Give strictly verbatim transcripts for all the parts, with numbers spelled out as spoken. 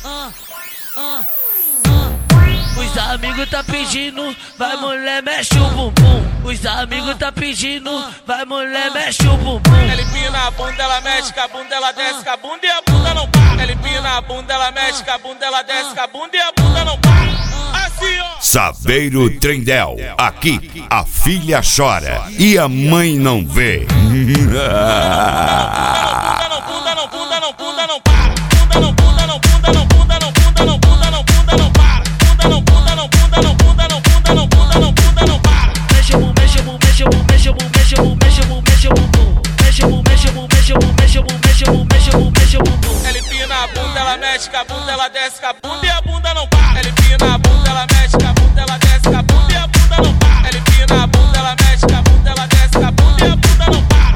ah, ah, ah. Os amigos tá pedindo, vai mulher, mexe o bumbum. Os amigos tá pedindo, vai mulher, mexe o bumbum. Ela empina a bunda, ela mexe com a bunda, ela desce com a bunda e a bunda não para. Ela empina a bunda, ela mexe com a bunda, ela desce com a bunda e a bunda não para. Assim, ó. Saveiro Trindel, aqui a filha chora e a mãe não vê. Bunda não, bunda não, bunda não, bunda não para. Bunda não, bunda não, bunda não, bunda não, bunda não, bunda não, bunda não para. Bunda não, bunda não, bunda não, bunda não, bunda não, bunda não, bunda não para. Mexe o bum, mexe o bum, mexe o bum, mexe o bum, mexe o bum, mexe o bum, mexe o bum. Mexe o bum, mexe o bum, mexe o bum, mexe o bum, mexe o bum, mexe o bum, mexe o bum. Ela empina a bunda, ela mexe com a bunda, ela desce com a bunda e a bunda não para. Ela empina a bunda, ela mexe com a bunda, ela desce com a bunda e a bunda não para. Ela empina a bunda, ela mexe com a bunda, ela desce com a bunda e a bunda não para.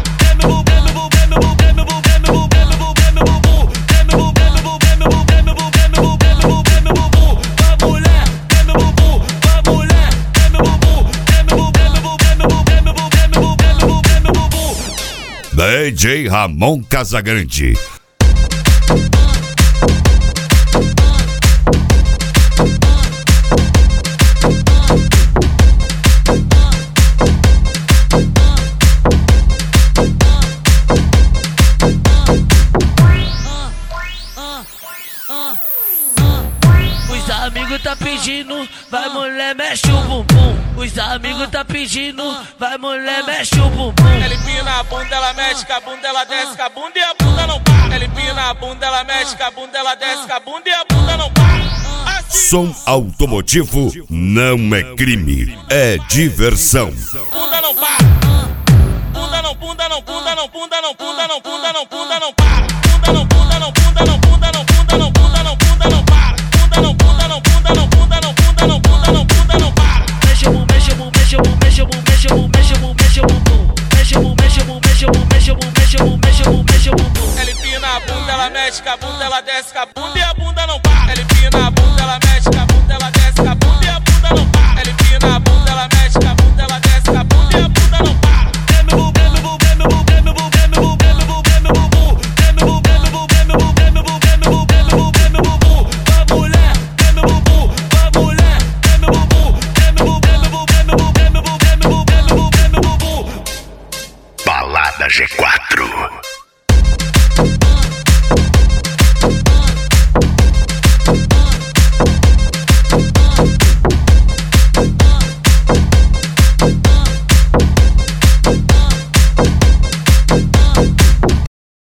D J Ramon Casagrande. Os amigos tá pedindo, vai mulher, mexe o bumbum. Os amigos tá pedindo, vai mulher, mexe o bumbum. Ela empina a bunda, ela mexe com a bunda, ela desce com a bunda e a bunda não para. Ela empina a bunda, ela mexe com a bunda, ela desce com a bunda e a bunda não para. Assim. Som automotivo não é crime, é diversão. Bunda não para. Bunda não, bunda não, bunda não, bunda não, bunda não, bunda não, bunda não para. Bunda não, bunda não, bunda não, bunda não, bunda não, bunda não, bunda não para. Bunda não, bunda não, bunda não, bunda não, bunda não, bunda não, bunda não para. Mexe o bum, mexe o bum, mexe o bum, mexe o bum, mexe o bum, mexe o bum, mexe o bum. Mexe o bum, mexe o bum, mexe o bum, mexe o bum, mexe o bum, mexe o bum, mexe o bum. Ela empina a bunda, ela mexe com a bunda, ela desce com a bunda e a bunda não para. Ela empina a bunda, ela mexe com a